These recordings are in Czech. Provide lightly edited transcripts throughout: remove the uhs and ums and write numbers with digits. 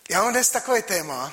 Já mám dnes takové téma,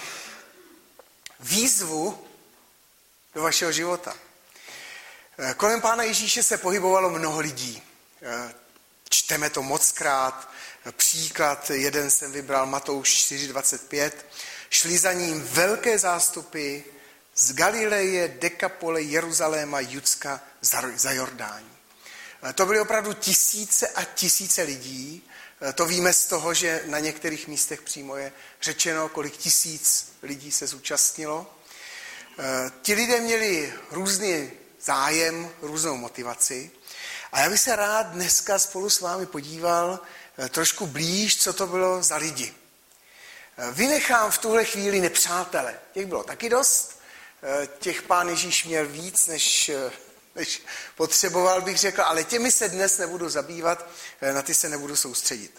výzvu do vašeho života. Kolem Pána Ježíše se pohybovalo mnoho lidí. Čteme to mockrát. Příklad, jeden jsem vybral, Matouš 4:25. Šli za ním velké zástupy z Galileje, Dekapole, Jeruzaléma, Judska, za Jordání. To byly opravdu tisíce a tisíce lidí. To víme z toho, že na některých místech přímo je řečeno, kolik tisíc lidí se zúčastnilo. Ti lidé měli různý zájem, různou motivaci. A já bych se rád dneska spolu s vámi podíval trošku blíž, co to bylo za lidi. Vynechám v tuhle chvíli nepřátele. Těch bylo taky dost. Těch Pán Ježíš měl víc, než potřeboval, bych řekl, ale těmi se dnes nebudu zabývat, na ty se nebudu soustředit.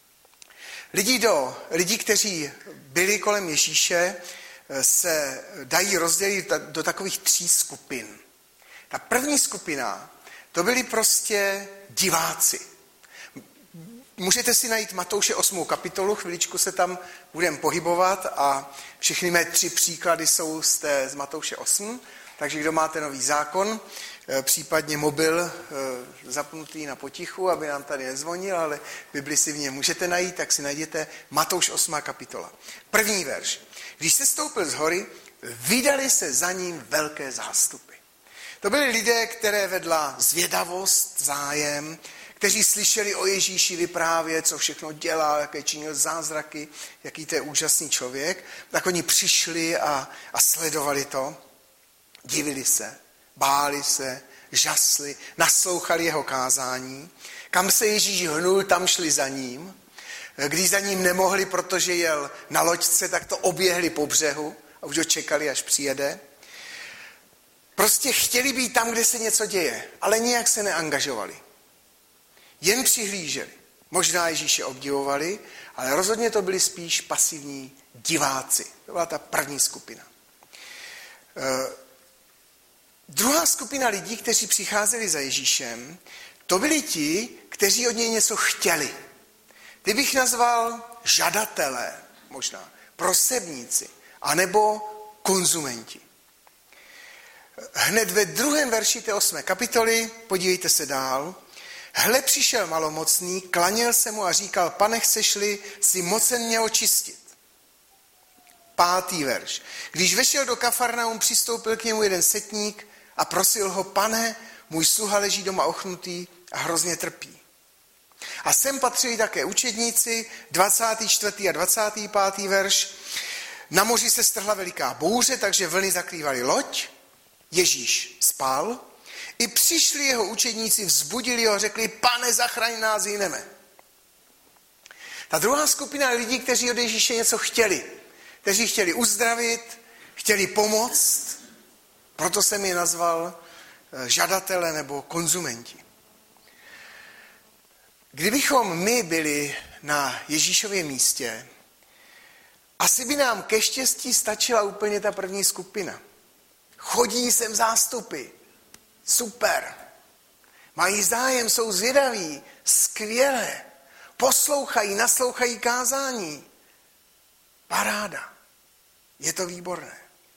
Lidi, kteří byli kolem Ježíše, se dají rozdělit do takových 3 skupin. Ta první skupina, to byli prostě diváci. Můžete si najít Matouše 8. kapitolu, chviličku se tam budeme pohybovat a všechny mé 3 příklady jsou z Matouše 8, takže kdo máte Nový zákon, případně mobil zapnutý na potichu, aby nám tady nezvonil, ale Bibli si v něm můžete najít, tak si najděte Matouš 8. kapitola. První verš. Když se stoupil z hory, vydali se za ním velké zástupy. To byli lidé, které vedla zvědavost, zájem, kteří slyšeli o Ježíši vyprávět, co všechno dělal, jaké činil zázraky, jaký to je úžasný člověk. Tak oni přišli a sledovali to, divili se, báli se, žasli, naslouchali jeho kázání. Kam se Ježíš hnul, tam šli za ním. Když za ním nemohli, protože jel na loďce, tak to oběhli po břehu a už ho čekali, až přijede. Prostě chtěli být tam, kde se něco děje, ale nijak se neangažovali. Jen přihlíželi. Možná Ježíše obdivovali, ale rozhodně to byli spíš pasivní diváci. To byla ta první skupina. Druhá skupina lidí, kteří přicházeli za Ježíšem, to byli ti, kteří od něj něco chtěli. Ty bych nazval žadatelé, možná prosebníci, anebo konzumenti. Hned ve 2. verši té 8. kapitoly, podívejte se dál, hle přišel malomocný, klaněl se mu a říkal, pane, chceš-li si mocen mě očistit? 5. verš. Když vešel do Kafarnaum, přistoupil k němu jeden setník a prosil ho, pane, můj sluha leží doma ochnutý a hrozně trpí. A sem patřili také učedníci, 24. a 25. verš. Na moři se strhla veliká bouře, takže vlny zakrývaly loď. Ježíš spal. I přišli jeho učedníci, vzbudili ho, řekli, pane, zachraň nás, hyneme. Ta druhá skupina lidí, kteří od Ježíše něco chtěli, kteří chtěli uzdravit, chtěli pomoct, proto jsem je nazval žadatele nebo konzumenti. Kdybychom my byli na Ježíšově místě, asi by nám ke štěstí stačila úplně ta první skupina. Chodí sem zástupy. Super. Mají zájem, jsou zvědaví. Skvělé. Poslouchají, naslouchají kázání. Paráda. Je to výborné.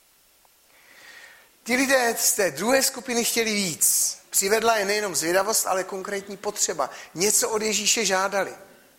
Ti lidé z té druhé skupiny chtěli víc. Přivedla je nejenom zvědavost, ale konkrétní potřeba. Něco od Ježíše žádali.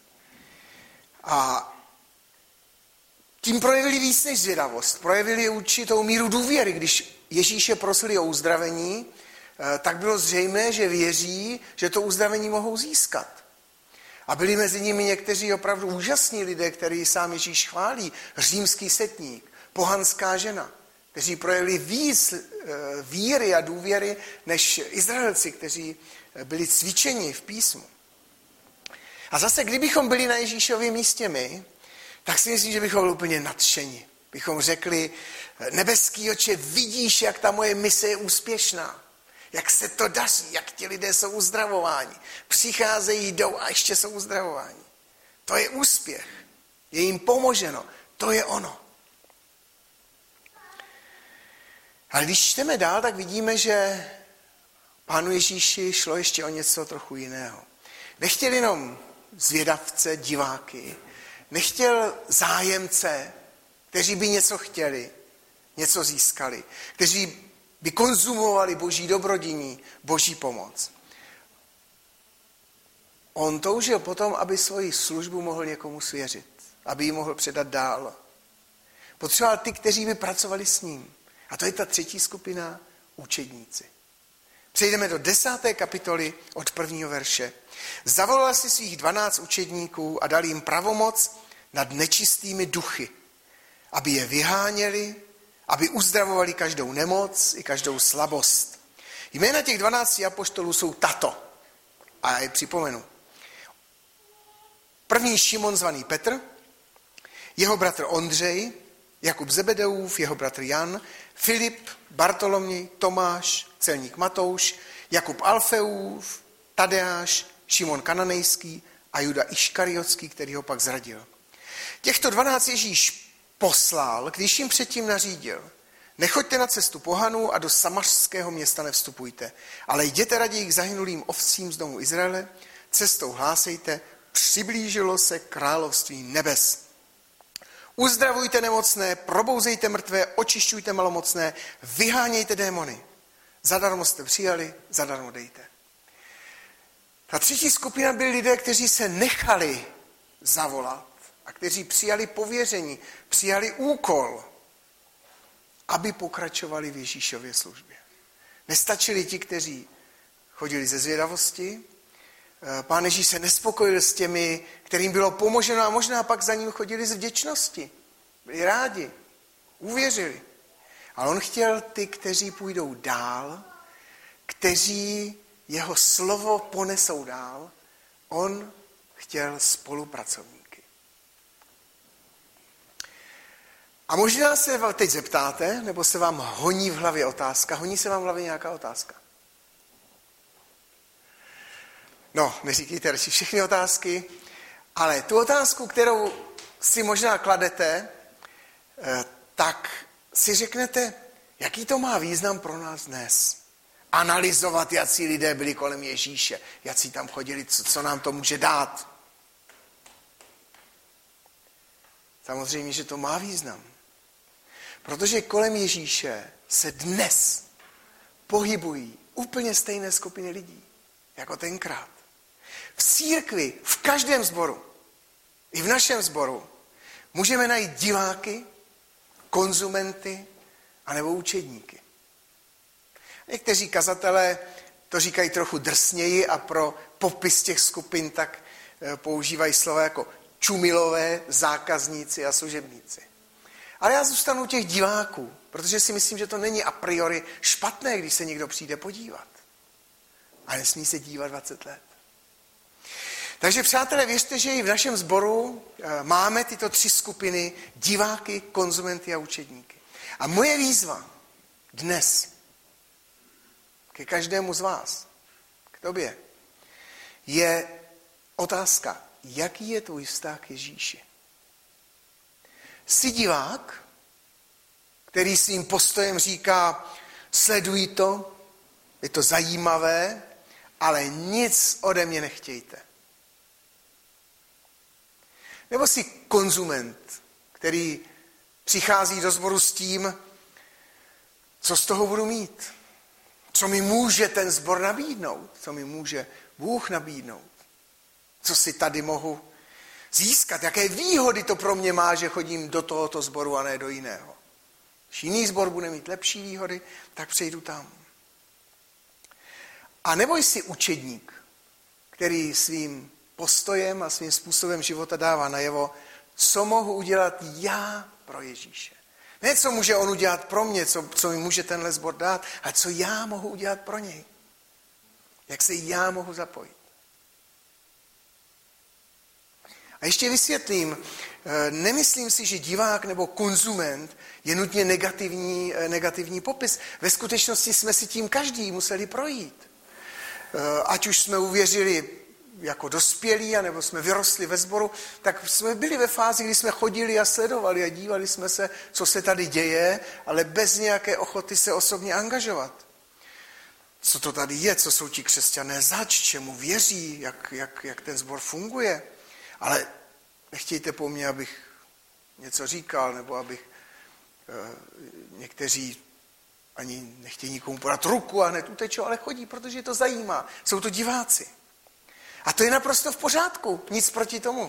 A tím projevili víc než zvědavost. Projevili určitou míru důvěry. Když Ježíše prosili o uzdravení, tak bylo zřejmé, že věří, že to uzdravení mohou získat. A byli mezi nimi někteří opravdu úžasní lidé, který sám Ježíš chválí. Římský setník, pohanská žena, kteří projevili víc víry a důvěry než Izraelci, kteří byli cvičeni v písmu. A zase, kdybychom byli na Ježíšově místě my, tak si myslím, že bychom byli úplně nadšeni. Bychom řekli, nebeský Otče, vidíš, jak ta moje mise je úspěšná. Jak se to daří, jak ti lidé jsou uzdravováni. Přicházejí, jdou a ještě jsou uzdravováni. To je úspěch. Je jim pomoženo. To je ono. Ale když čteme dál, tak vidíme, že Pánu Ježíši šlo ještě o něco trochu jiného. Nechtěli jenom zvědavce, diváky, Nechtěl zájemce, kteří by něco chtěli, něco získali, kteří by konzumovali boží dobrodiní, boží pomoc. On toužil potom, aby svoji službu mohl někomu svěřit, aby ji mohl předat dál. Potřeboval ty, kteří by pracovali s ním. A to je ta třetí skupina, učedníci. Přejdeme do 10. kapitoly od 1. verše. Zavolal si svých 12 učedníků a dal jim pravomoc nad nečistými duchy, aby je vyháněli, aby uzdravovali každou nemoc i každou slabost. Jména těch 12 apoštolů jsou tato. A já je připomenu. První Šimon zvaný Petr, jeho bratr Ondřej, Jakub Zebedeův, jeho bratr Jan, Filip, Bartoloměj, Tomáš, celník Matouš, Jakub Alfeův, Tadeáš, Šimon Kananejský a Juda Iškariotský, který ho pak zradil. Těchto 12 Ježíš poslal, když jim předtím nařídil: nechoďte na cestu pohanů a do samařského města nevstupujte, ale jděte raději k zahynulým ovcím z domu Izraele, cestou hlásejte, přiblížilo se království nebes. Uzdravujte nemocné, probouzejte mrtvé, očišťujte malomocné, vyhánějte démony. Zadarmo jste přijali, zadarmo dejte. Ta třetí skupina byli lidé, kteří se nechali zavolat a kteří přijali pověření, přijali úkol, aby pokračovali v Ježíšově službě. Nestačili ti, kteří chodili ze zvědavosti. Pán Ježíš se nespokojil s těmi, kterým bylo pomoženo a možná pak za ním chodili z vděčnosti. Byli rádi, uvěřili. Ale on chtěl ty, kteří půjdou dál, kteří jeho slovo ponesou dál. On chtěl spolupracovníky. A možná se teď zeptáte, nebo se vám honí v hlavě otázka. Honí se vám v hlavě nějaká otázka? No, neříkejte radši všechny otázky, ale tu otázku, kterou si možná kladete, tak si řeknete, jaký to má význam pro nás dnes. Analyzovat, jací lidé byli kolem Ježíše, jací tam chodili, co nám to může dát. Samozřejmě, že to má význam. Protože kolem Ježíše se dnes pohybují úplně stejné skupiny lidí, jako tenkrát. V církvi, v každém sboru, i v našem sboru, můžeme najít diváky, konzumenty anebo učedníky. Někteří kazatelé to říkají trochu drsněji a pro popis těch skupin tak používají slova jako čumilové, zákazníci a služebníci. Ale já zůstanu u těch diváků, protože si myslím, že to není a priori špatné, když se někdo přijde podívat. A nesmí se dívat 20 let. Takže přátelé, věřte, že i v našem sboru máme tyto 3 skupiny, diváky, konzumenty a učedníky. A moje výzva dnes ke každému z vás, k tobě, je otázka, jaký je tvůj vztah k Ježíši. Jsi divák, který svým postojem říká, sleduj to, je to zajímavé, ale nic ode mě nechtějte. Nebo jsi konzument, který přichází do sboru s tím, co z toho budu mít. Co mi může ten sbor nabídnout, co mi může Bůh nabídnout. Co si tady mohu získat, jaké výhody to pro mě má, že chodím do tohoto sboru a ne do jiného. Když jiný sbor bude mít lepší výhody, tak přejdu tam. A nebo jsi učedník, který svým postojem a svým způsobem života dává najevo, co mohu udělat já pro Ježíše. Ne, co může on udělat pro mě, co mi může tenhle sbor dát, ale co já mohu udělat pro něj. Jak se já mohu zapojit. A ještě vysvětlím, nemyslím si, že divák nebo konzument je nutně negativní popis. Ve skutečnosti jsme si tím každý museli projít. Ať už jsme uvěřili jako dospělí, anebo jsme vyrostli ve sboru, tak jsme byli ve fázi, kdy jsme chodili a sledovali a dívali jsme se, co se tady děje, ale bez nějaké ochoty se osobně angažovat. Co to tady je, co jsou ti křesťané zač, čemu věří, jak ten sbor funguje. Ale Nechtějte po mně, abych něco říkal, nebo abych někteří ani nechtějí nikomu podat ruku a hned utečou, ale chodí, protože je to zajímá. Jsou to diváci. A to je naprosto v pořádku, nic proti tomu.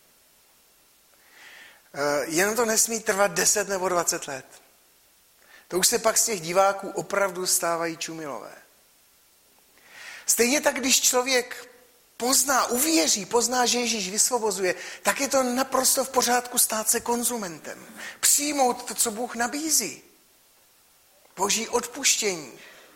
Jenom to nesmí trvat 10 nebo 20 let. To už se pak z těch diváků opravdu stávají čumilové. Stejně tak, když člověk uvěří, pozná, že Ježíš vysvobozuje, tak je to naprosto v pořádku stát se konzumentem. Přijmout to, co Bůh nabízí. Boží odpuštění.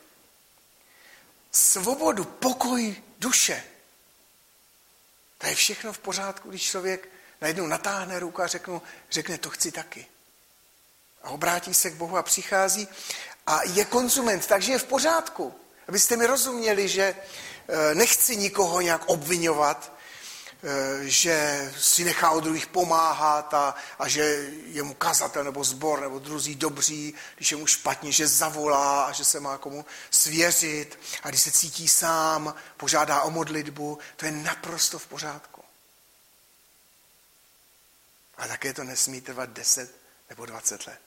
Svobodu, pokoj duše. To je všechno v pořádku, když člověk najednou natáhne ruku a řekne, to chci taky. A obrátí se k Bohu a přichází a je konzument, takže je v pořádku. Abyste mi rozuměli, že nechci nikoho nějak obvinovat, že si nechá od druhých pomáhat a že je mu kazatel nebo sbor nebo druzí dobří, když je mu špatně, že zavolá a že se má komu svěřit a když se cítí sám, požádá o modlitbu, to je naprosto v pořádku. A také to nesmí trvat 10 nebo 20 let.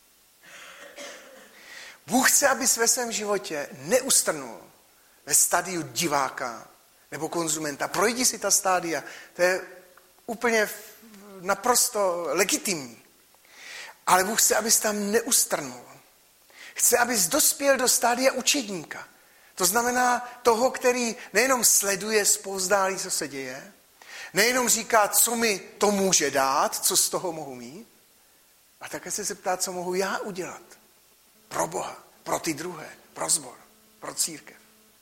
Bůh chce, aby ve svém životě neustrnul ve stadiu diváka nebo konzumenta. Projdi si ta stádia, to je úplně naprosto legitimní. Ale Bůh chce, abys tam neustrnul. Chce, abys dospěl do stádia učedníka. To znamená toho, který nejenom sleduje zpovzdálí, co se děje, nejenom říká, co mi to může dát, co z toho mohu mít, a také se ptá, co mohu já udělat pro Boha, pro ty druhé, pro sbor, pro církev.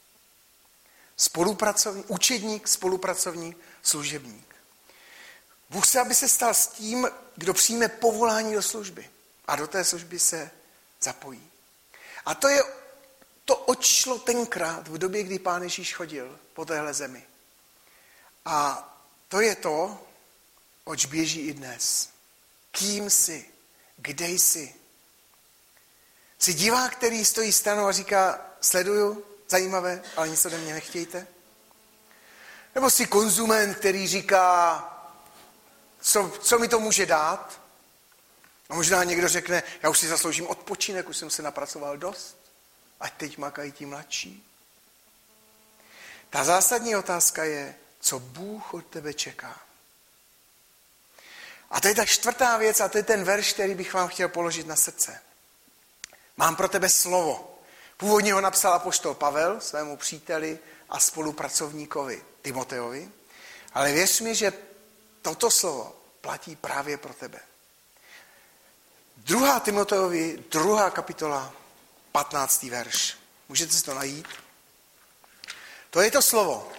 Učedník, spolupracovník, služebník. Bůh chce, aby se stal s tím, kdo přijme povolání do služby a do té služby se zapojí. A to je to, oč šlo tenkrát v době, kdy Pán Ježíš chodil po téhle zemi. A to je to, oč běží i dnes. Kým jsi? Kde jsi? Jsi divák, který stojí stranou a říká, sleduju, zajímavé, ale nic ode mě nechtějte? Nebo jsi konzument, který říká, co mi to může dát? A možná někdo řekne, já už si zasloužím odpočinek, už jsem se napracoval dost, ať teď makají ti mladší. Ta zásadní otázka je, co Bůh od tebe čeká. A to je ta čtvrtá věc a to je ten verš, který bych vám chtěl položit na srdce. Mám pro tebe slovo. Původně ho napsal apoštol Pavel svému příteli a spolupracovníkovi Timoteovi, ale věř mi, že toto slovo platí právě pro tebe. 2. Timoteovi, 2. kapitola, 15. verš. Můžete si to najít? To je to slovo,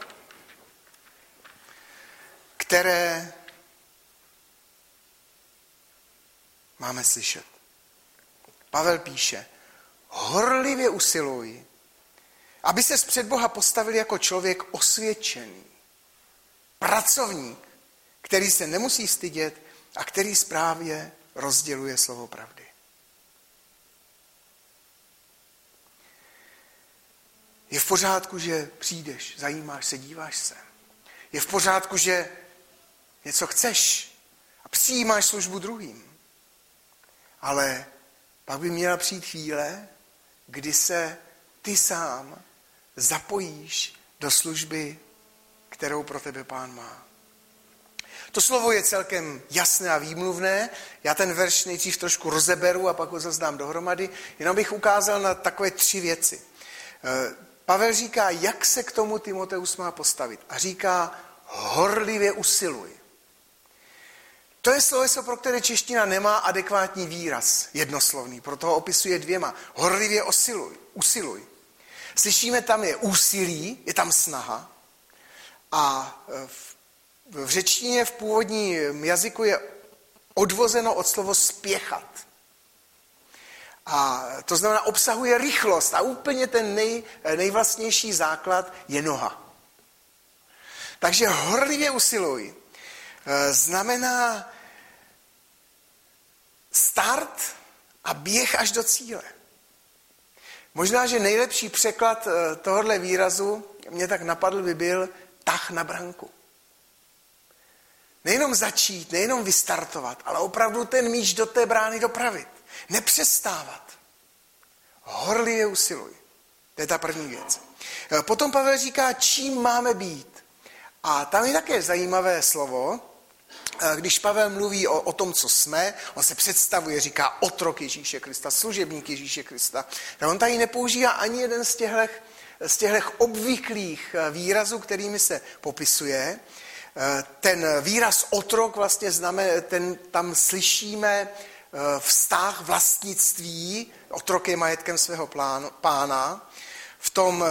které máme slyšet. Pavel píše, horlivě usiluj, aby ses před Boha postavil jako člověk osvědčený, pracovník, který se nemusí stydět a který správně rozděluje slovo pravdy. Je v pořádku, že přijdeš, zajímáš se, díváš se. Je v pořádku, že něco chceš a přijímáš službu druhým. Ale pak by měla přijít chvíle, kdy se ty sám zapojíš do služby, kterou pro tebe Pán má. To slovo je celkem jasné a výmluvné. Já ten verš nejdřív trošku rozeberu a pak ho zazdám dohromady. Jenom bych ukázal na takové 3 věci. Pavel říká, jak se k tomu Timoteus má postavit. A říká, horlivě usiluj. To je sloveso, pro které čeština nemá adekvátní výraz jednoslovný, proto ho opisuje 2. Horlivě usiluj. Slyšíme, tam je úsilí, je tam snaha a v řečtině v původním jazyku je odvozeno od slova spěchat. A to znamená, obsahuje rychlost a úplně ten nejvlastnější základ je noha. Takže horlivě usiluj znamená start a běh až do cíle. Možná, že nejlepší překlad tohohle výrazu, mě tak napadl, by byl tah na branku. Nejenom začít, nejenom vystartovat, ale opravdu ten míč do té brány dopravit. Nepřestávat. Horlivě usiluj. To je ta první věc. Potom Pavel říká, čím máme být. A tam je také zajímavé slovo, když Pavel mluví o tom, co jsme, on se představuje, říká otrok Ježíše Krista, služebník Ježíše Krista. Tak on tady nepoužívá ani jeden z těchto obvyklých výrazů, kterými se popisuje. Ten výraz otrok vlastně znamená, tam slyšíme vztah vlastnictví, otrok je majetkem svého pána. V tom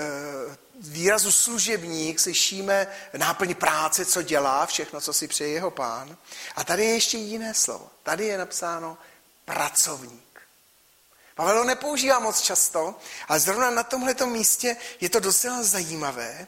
výrazu služebník slyšíme náplň práce, co dělá, všechno, co si přeje jeho pán. A tady je ještě jiné slovo. Tady je napsáno pracovník. Pavel ho nepoužívá moc často, ale zrovna na tomhleto místě je to docela zajímavé,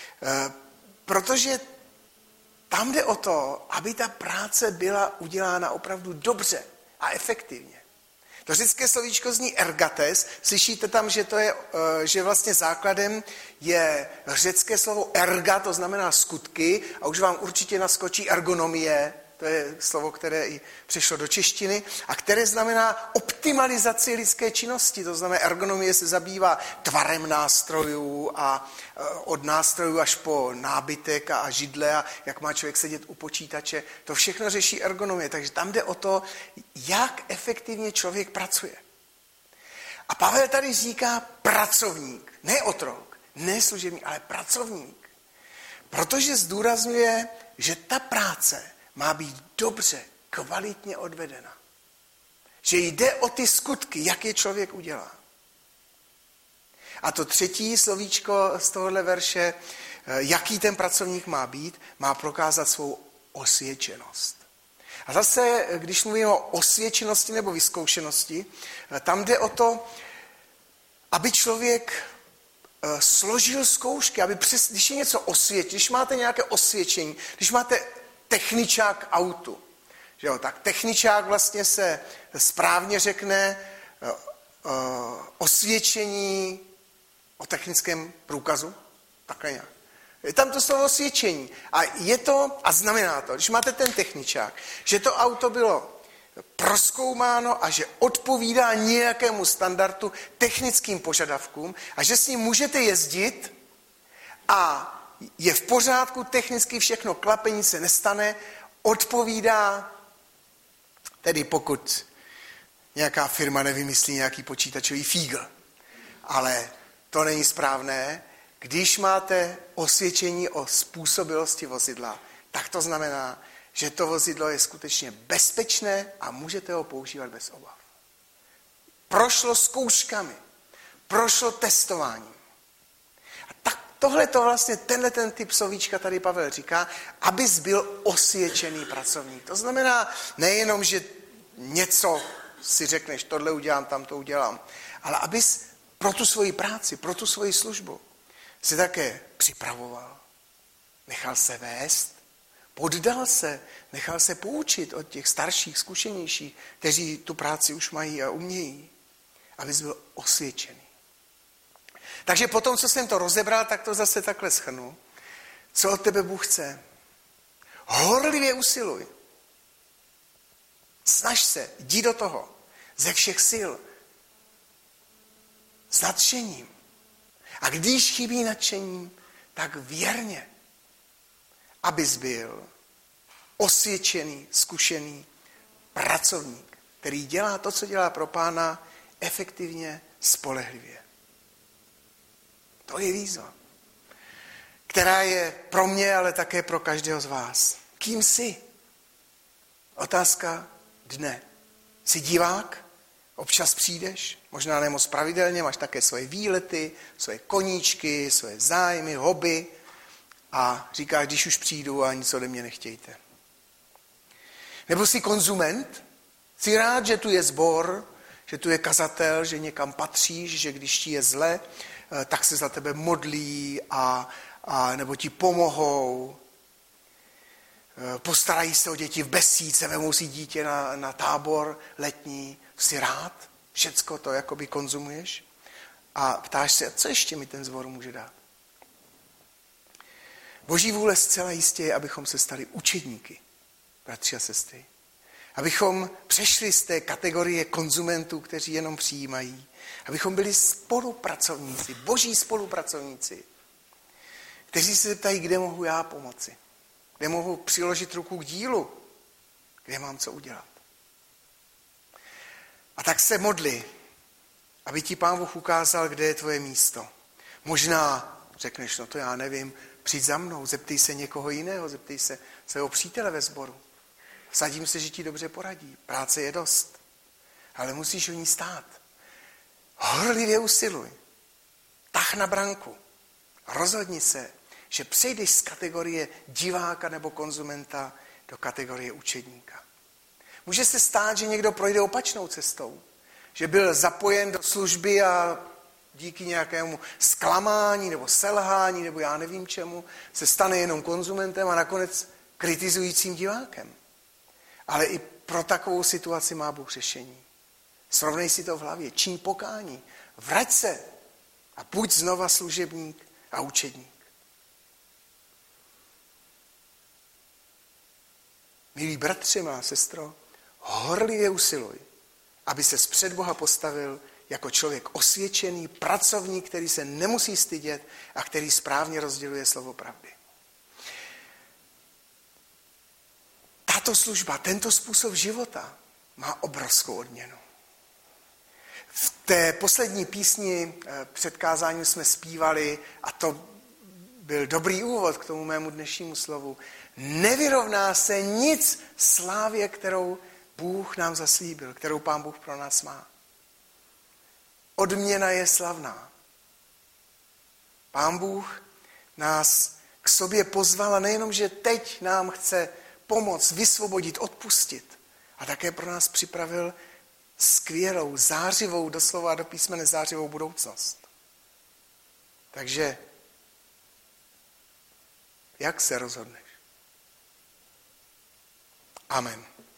protože tam jde o to, aby ta práce byla udělána opravdu dobře a efektivně. To řecké slovíčko zní ergates. Slyšíte tam, že vlastně základem je řecké slovo erga, to znamená skutky, a už vám určitě naskočí ergonomie, to je slovo, které i přešlo do češtiny, a které znamená optimalizaci lidské činnosti. To znamená, ergonomie se zabývá tvarem nástrojů a od nástrojů až po nábytek a židle a jak má člověk sedět u počítače. To všechno řeší ergonomie. Takže tam jde o to, jak efektivně člověk pracuje. A Pavel tady říká pracovník, ne otrok, ne služebník, ale pracovník. Protože zdůrazňuje, že ta práce má být dobře, kvalitně odvedena. Že jde o ty skutky, jak je člověk udělá. A to třetí slovíčko z tohohle verše, jaký ten pracovník má být, má prokázat svou osvědčenost. A zase, když mluvíme o osvědčenosti nebo vyzkoušenosti, tam jde o to, aby člověk složil zkoušky, aby když je něco když máte nějaké osvědčení, když máte techničák k autu. Že jo, tak techničák vlastně se správně řekne osvědčení o technickém průkazu. Takhle nějak. Je tam to slovo osvědčení. A znamená to, když máte ten techničák, že to auto bylo prozkoumáno a že odpovídá nějakému standardu, technickým požadavkům a že s ním můžete jezdit a je v pořádku, technicky všechno klape, nic se nestane, odpovídá, tedy pokud nějaká firma nevymyslí nějaký počítačový fígl. Ale to není správné. Když máte osvědčení o způsobilosti vozidla, tak to znamená, že to vozidlo je skutečně bezpečné a můžete ho používat bez obav. Prošlo zkouškami, prošlo testováním. Tohle to vlastně, ten typ slovíčka tady Pavel říká, abys byl osvědčený pracovník. To znamená nejenom, že něco si řekneš, tohle udělám, tam to udělám, ale abys pro tu svoji práci, pro tu svoji službu se také připravoval. Nechal se vést, poddal se, nechal se poučit od těch starších, zkušenějších, kteří tu práci už mají a umějí, abys byl osvědčený. Takže potom, co jsem to rozebral, tak to zase takhle shrnu. Co od tebe Bůh chce? Horlivě usiluj. Snaž se, jdi do toho. Ze všech sil. S nadšením. A když chybí nadšení, tak věrně. Abys byl osvědčený, zkušený pracovník, který dělá to, co dělá pro Pána, efektivně, spolehlivě. To je výzva, která je pro mě, ale také pro každého z vás. Kým jsi? Otázka dne. Jsi divák? Občas přijdeš? Možná ne moc pravidelně, máš také svoje výlety, svoje koníčky, svoje zájmy, hobby a říkáš, když už přijdu a nic ode mě nechtějte. Nebo jsi konzument? Jsi rád, že tu je sbor, že tu je kazatel, že někam patříš, že když ti je zle, tak se za tebe modlí a nebo ti pomohou. Postarají se o děti v besídce, vemou si dítě na tábor letní. Jsi rád? Všecko to jakoby konzumuješ? A ptáš se, co ještě mi ten sbor může dát? Boží vůle zcela jistě je, abychom se stali učedníky, bratři a sestry. Abychom přešli z té kategorie konzumentů, kteří jenom přijímají. Abychom byli spolupracovníci, boží spolupracovníci, kteří se ptají, kde mohu já pomoci. Kde mohu přiložit ruku k dílu. Kde mám co udělat. A tak se modli, aby ti Pán Bůh ukázal, kde je tvoje místo. Možná řekneš, no to já nevím, přijď za mnou, zeptej se někoho jiného, zeptej se svého přítele ve sboru. Vsadím se, že ti dobře poradí. Práce je dost. Ale musíš o ní stát. Horlivě usiluj. Tah na branku. Rozhodni se, že přejdeš z kategorie diváka nebo konzumenta do kategorie učedníka. Může se stát, že někdo projde opačnou cestou. Že byl zapojen do služby a díky nějakému zklamání nebo selhání nebo já nevím čemu se stane jenom konzumentem a nakonec kritizujícím divákem. Ale i pro takovou situaci má Bůh řešení. Srovnej si to v hlavě, čiň pokání, vrať se a buď znova služebník a učedník. Milí bratři, má sestro, horlivě usiluj, aby se před Boha postavil jako člověk osvědčený, pracovník, který se nemusí stydět a který správně rozděluje slovo pravdy. Tato služba, tento způsob života má obrovskou odměnu. V té poslední písni před kázáním jsme zpívali, a to byl dobrý úvod k tomu mému dnešnímu slovu, nevyrovná se nic slávě, kterou Bůh nám zaslíbil, kterou Pán Bůh pro nás má. Odměna je slavná. Pán Bůh nás k sobě pozval a nejenom, že teď nám chce pomoct, vysvobodit, odpustit, a také pro nás připravil skvělou, zářivou, doslova do písmene zářivou budoucnost. Takže jak se rozhodneš? Amen.